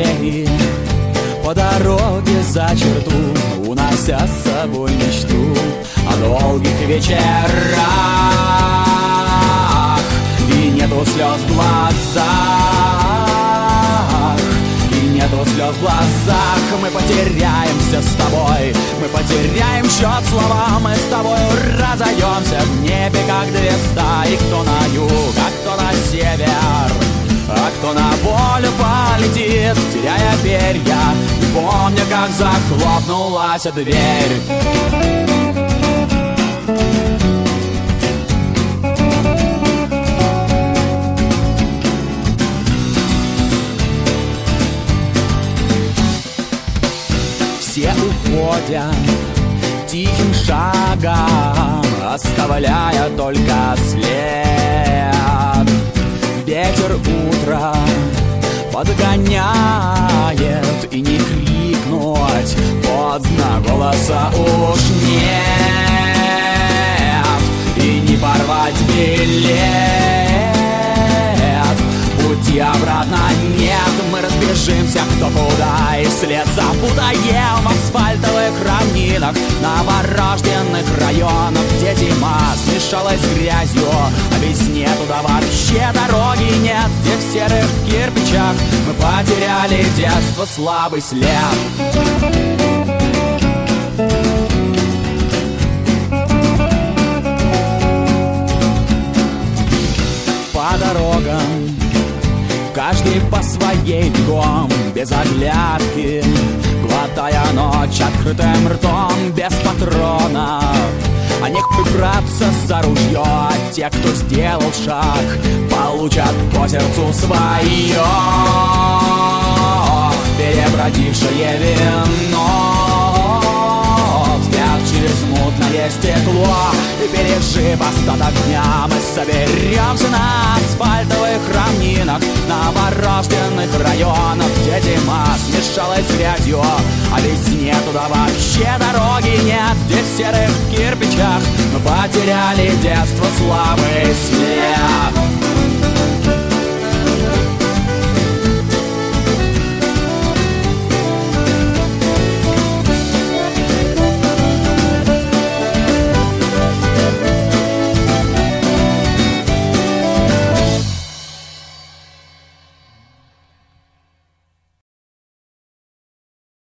двери, по дороге за черту, унося с собой мечту о долгих вечерах. И нету слез в глазах, и нету слез в глазах. Мы потеряемся с тобой, мы потеряем счет словам. Мы с тобой разойдемся в небе, как звезда. И кто на юг, а кто на север, а кто на волю полетит, теряя перья, не помня, как захлопнулась дверь. Все уходят тихим шагом, оставляя только след. Ветер утра подгоняет, и не крикнуть поздно, голоса уж нет. И не порвать билет, пути обратно нет. Мы разбежимся кто куда, и след запутаем в асфальтовых равнинах, новорожденных районах, где зима смешалась с грязью, а весне туда вообще дороги нет. Где в серых кирпичах мы потеряли детство, слабый след. По дорогам каждый по своей бегом, без оглядки, глотая ночь открытым ртом, без патронов. А нехуй браться за ружье, а те, кто сделал шаг, получат по сердцу свое перебродившее вино. Взгляд через мутное стекло, и пережив остаток дня, мы соберемся на асфальтовых равнинах, новорожденных районах, где зима смешалась с грязью, а весне туда вообще дороги нет. Где в серых кирпичах мы потеряли детство, слабый след.